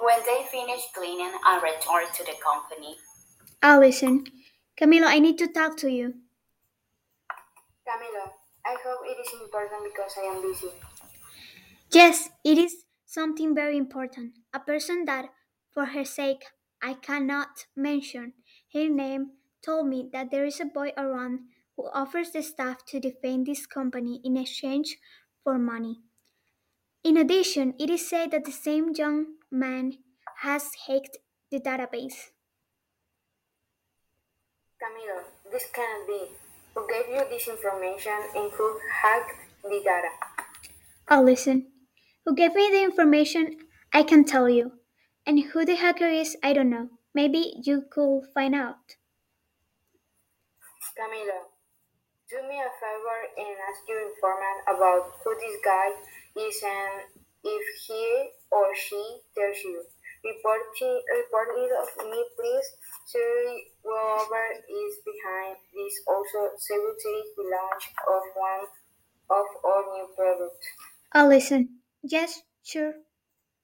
When they finish cleaning and return to the company. Listen. Camilo, I need to talk to you. Camilo, I hope it is important because I am busy. Yes, it is something very important. A person that, for her sake, I cannot mention her name, told me that there is a boy around who offers the staff to defend this company in exchange for money. In addition, it is said that the same young man has hacked the database. Camilo, this cannot be. Who gave you this information and who hacked the data? Listen. Who gave me the information, I can tell you. And who the hacker is, I don't know. Maybe you could find out. Camilo, do me a favor and ask your informant about who this guy is and if he or she tells you. Report it of me, please. Surely whoever is behind this also sabotage the launch of one of our new products. Listen. Yes, sure.